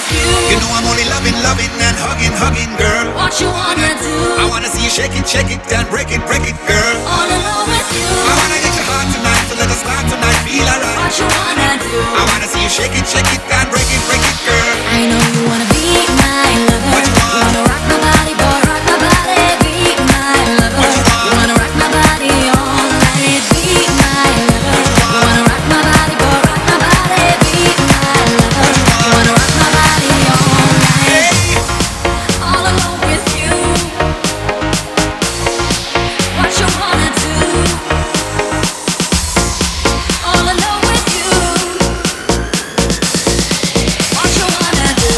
with you. You know I'm only loving, loving and hugging, hugging, girl. What you wanna do? I wanna see you shake it and break it, girl. All alone with you. I wanna get your heart tonight, so let us start tonight, feel alright. What you wanna do? I wanna see you shake it and break it, girl. I know you wanna be my lover. What you want? You wanna rock my body, boy, rock my body, be my lover. What you want? You wanna rock my body all night, be my lover. You wanna rock my body, boy, rock my body, be my lover. You wanna rock my body all night, Hey, all alone with you. What you wanna do? All alone with you. What you wanna do?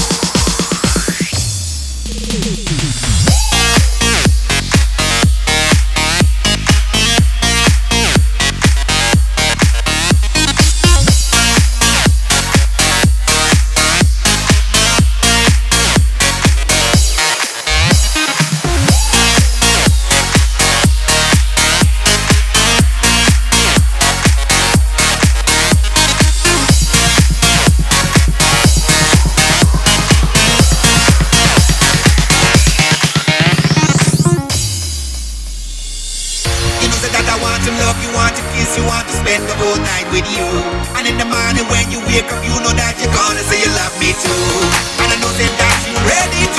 you know say that I want to love you, want to kiss you, want to spend the whole night with you. And in the morning when you wake up, you know that you're gonna say you love me too. And I know say that you ready